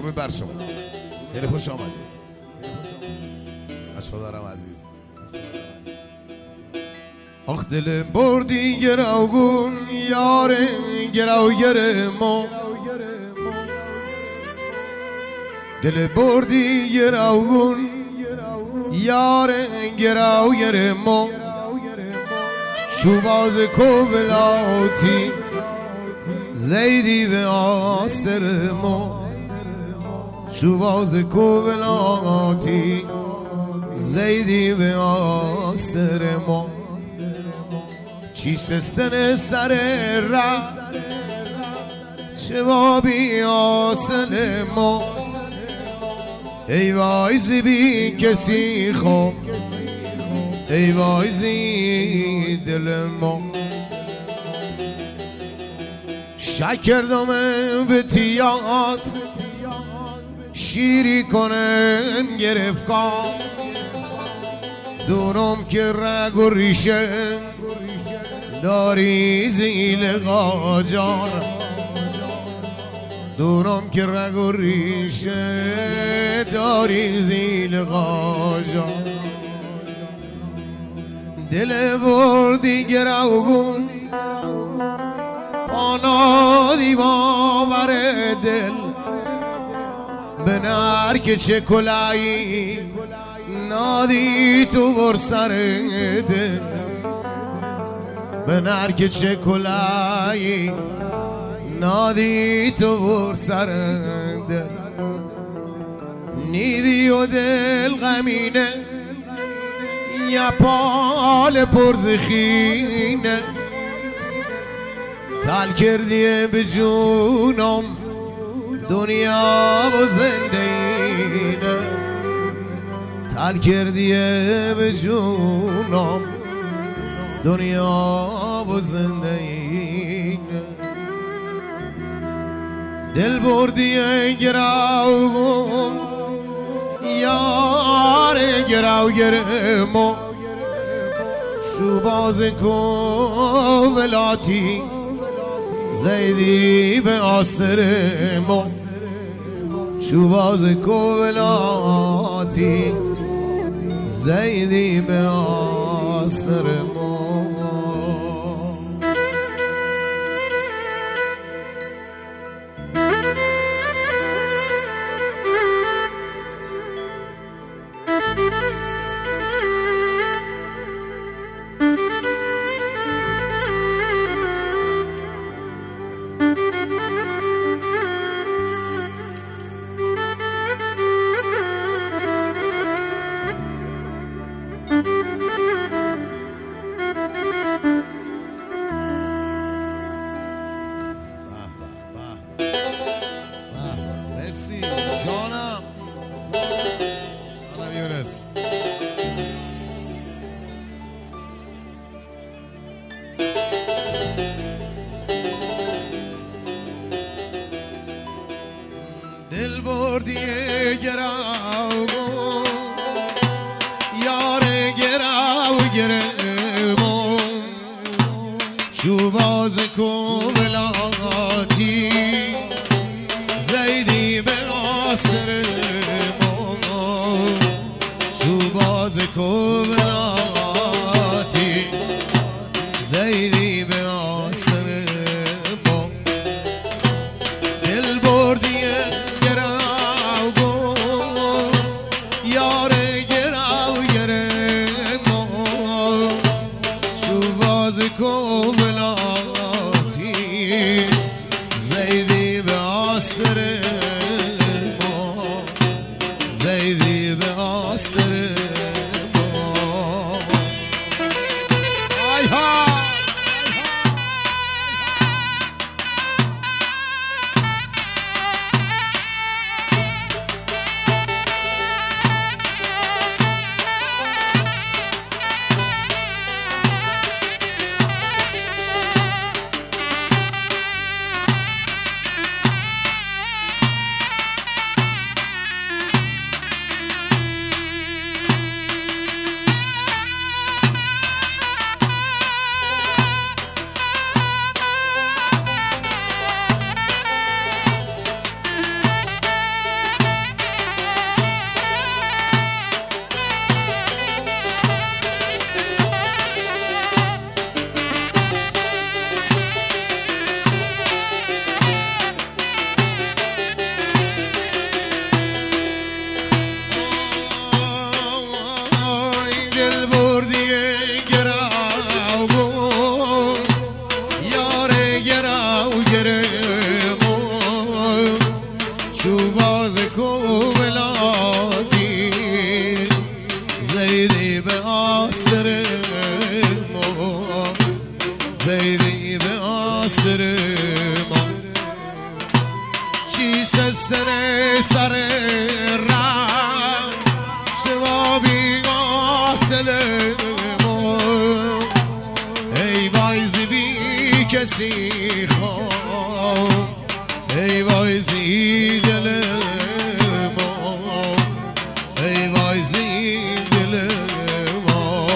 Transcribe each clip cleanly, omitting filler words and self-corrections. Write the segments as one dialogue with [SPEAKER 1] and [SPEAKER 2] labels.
[SPEAKER 1] درود بر شما. خیلی خوش آمدید بچه‌ها دارم عزیز. آخ دل بردی گراوگون یار گراوگر ما، دل بردی گراوگون یار گراوگر ما، شوباز کوبلاتی زیدی به آستر ما، شوباز کوبلاتی زیدی به آستر ما، چیستن سر رفت چه بابی آسل ما، ای وای زی کسی خوب ای وای زی دل ما، شکردم به تیات شیری کنن گرفکار، دونم که رگ و ریشه داری زیل قاجار، دونم که رگ و ریشه داری زیل قاجار، دل بردی گراوگون آنادی باور دل، به نر که چه کلایی نادی تو بر سر دل، به نر که چه کلایی نادی تو بر سر دل، نیدی و دل غمینه یا پال پرزخینه، تل کردیه به جونم دنیا و زندگینه، تل کردیه به جونم دنیا و زندگینه، دل بردیه گراوگون یار گراوگر ما، شوباز کوبلاتی زیدی به آستر ما، شوباز کوبلاتی زیدی به آستر ما. مرسی جانم یونس. دل بردی گراوگون یار گراوگر ما، شوباز کوبلاتی زیدی به آستر ما، شوباز کوبلاتی زیدی به آستر ما، دل بردی گراوگون یار گراوگر ما، شوباز کوبلاتی زیدی به آستر ما، زیدی به آستر ما. آی ها زیدی به آستر ما زیدی به آستر ما چی سستر سر رم شوابی آسل ما ای وایزی بی کسی خواه ای وایزی دل ما ای وایزی دل ما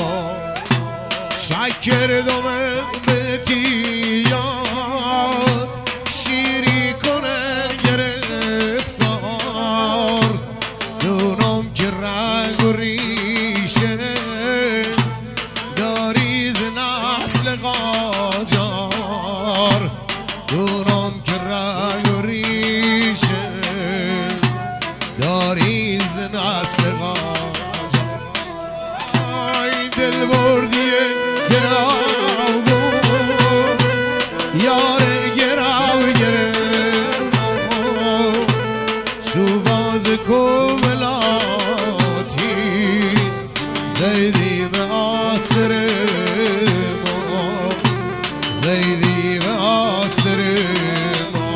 [SPEAKER 1] شکر دومه بتیاد شیری کنن گرفتار دونم که رنگ و ریشه داری ز نسل قاجار دونم که رنگ و ریشه داری ز نسل قاجار ای دل بردی گراو یار گراو گرم شو باز کوملاتی زیدی به آستر ما زیدی به آستر ما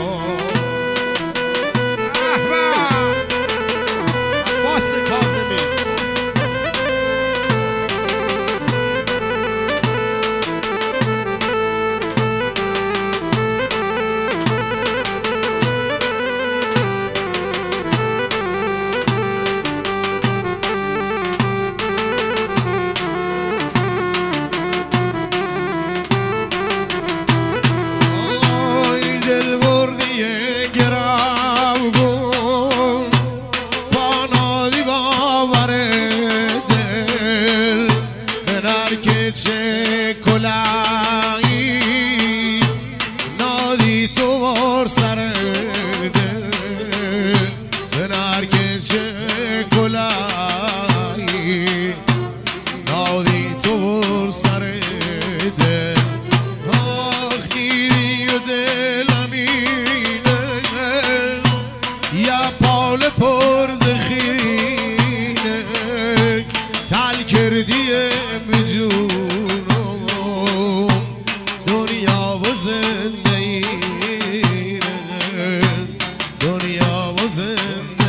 [SPEAKER 1] عباس کاظمی که چه کلایی نادی تو بار سر دل بنر که چه کلایی نادی تو بار سر دل آخ دیدی و دلمینه یا پال پر زخینه تل کردی بجونم دنیا و زندگی دنیا و زندگی